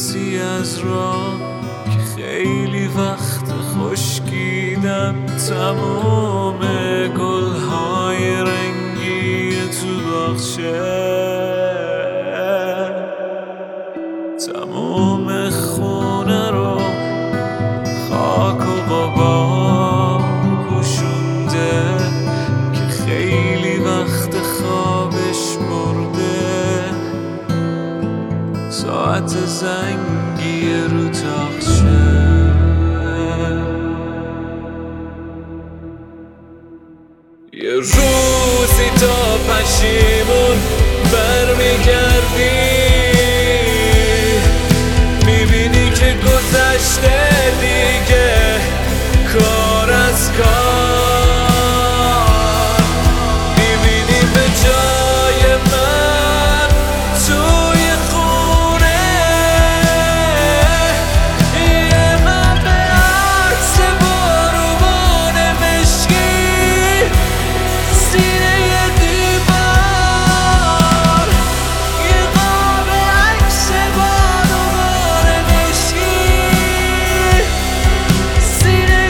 برسی از راه که خیلی وقت خشکیدن تمام گلهای رنگی تو باغچه، تمام خونه رو خاک و غبار پوشونده که خیلی وقت خوابش برده. ساعت زنگی رو تاقچه، یه روزی تا پشیمون برمیگردی، میبینی که گذشته دیگه کار از کار، میبینی به جای من توی خونه یه قلب عکس باروبان مشکی سینه دیوار، یه قلب عکس باروبان مشکی سینه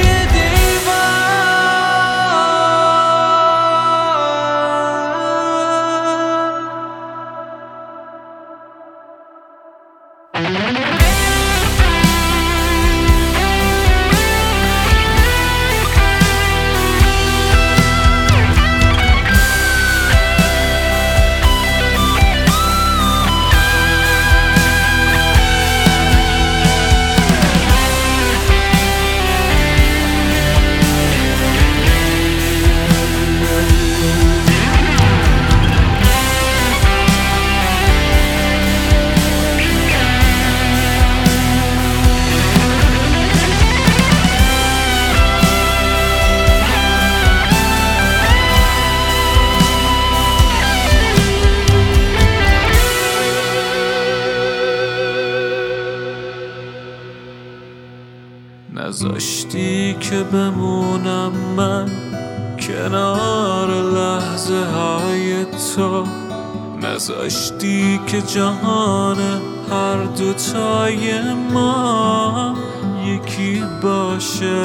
نذاشتی که بمونم من کنار لحظه های تو، نذاشتی که جهان هر دوتای ما یکی باشه.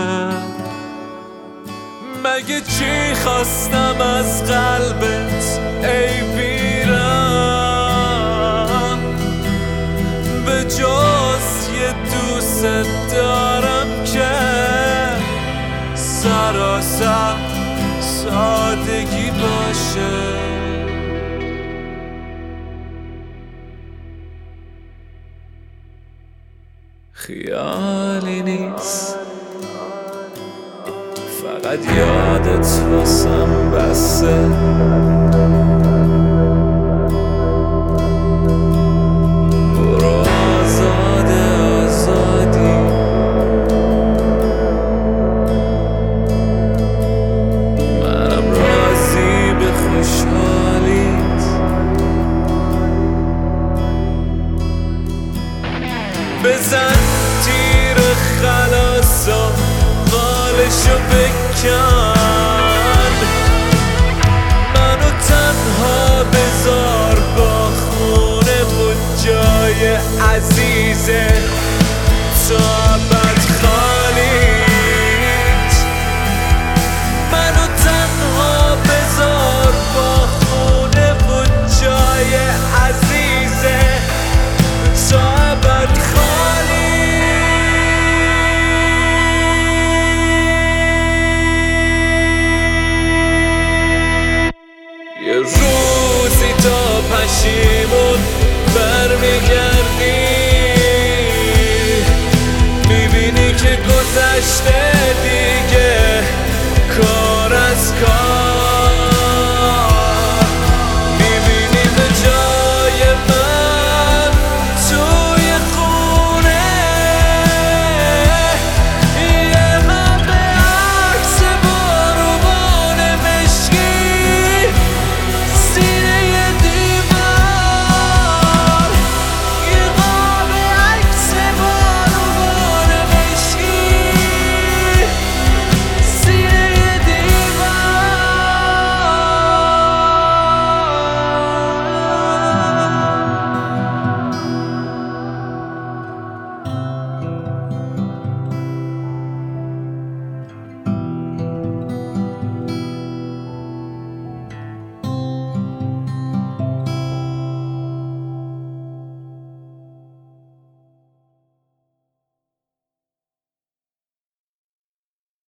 مگه چی خواستم از قلبت ای ویران، به جز یه دوست دارم که سراسر سادگی باشه. خیالی نیست فقط یادت واسم بسه، برو آزادی، منم راضی به خوشحالیت. بزن تیر خلاصا قالشو بکن، منو تنها بذار با خونه بود جای عزیزه.